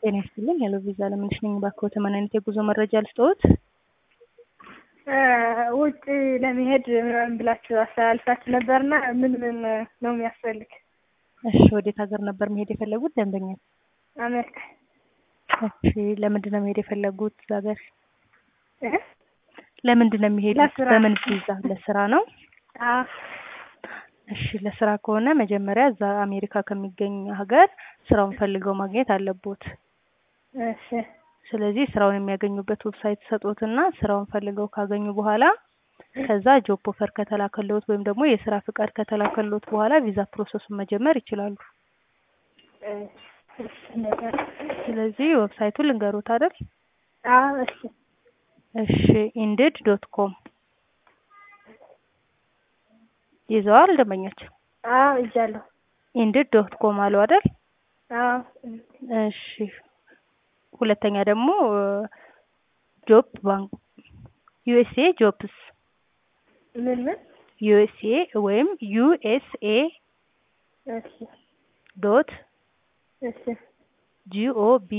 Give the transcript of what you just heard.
ጤና ይስጥልኝ። ሄሎ ቪዛ ለምንሽ ነኝ። ባክዎት ምን አይነት የጉዞ መረጃ ልስጥዎት? ውጭ ለመሄድ ምናምን ብላችሁ አስተላልፋችሁ ነበርና ምን ነው የሚያስፈልግ? እሺ፣ ወዴት ሀገር ነበር መሄድ የፈለጉት ደንበኛ? አሜሪካ። እሺ፣ ለምንድን ነው መሄድ የፈለጉት ሀገር? እ ለምንድን ነው የሚሄዱት? ለስራ። በምን ቪዛ? ለስራ ነው? አዎ። እሺ፣ ለስራ ከሆነ መጀመሪያ እዛ አሜሪካ ከሚገኝ ሀገር ስራውን ፈልገው ማግኘት አለቦት። እሺ። ስለዚህ ስራውን የሚያገኙበት ዌብሳይት ሰጦትና ስራውን ፈልገው ካገኙ በኋላ ከዛ ጆብ ኦፈር ከተላከልዎት ወይም ደግሞ የስራ ፍቃድ ከተላከልዎት በኋላ ቪዛ ፕሮሰሱን መጀመር ይችላሉ። እሺ ነገር። ስለዚህ ዌብሳይቱን ልንገሮት አይደል? አዎ። እሺ። እሺ indeed.com ይዘዋል ደንበኛችን? አዎ ይዣለሁ። indeed.com አሉ አይደል? አዎ። እሺ ሁለተኛ ደግሞ ጆብ ባንክ USA ጆብስ ምን USA ወይም USA እሺ። ዶት እሺ። GOB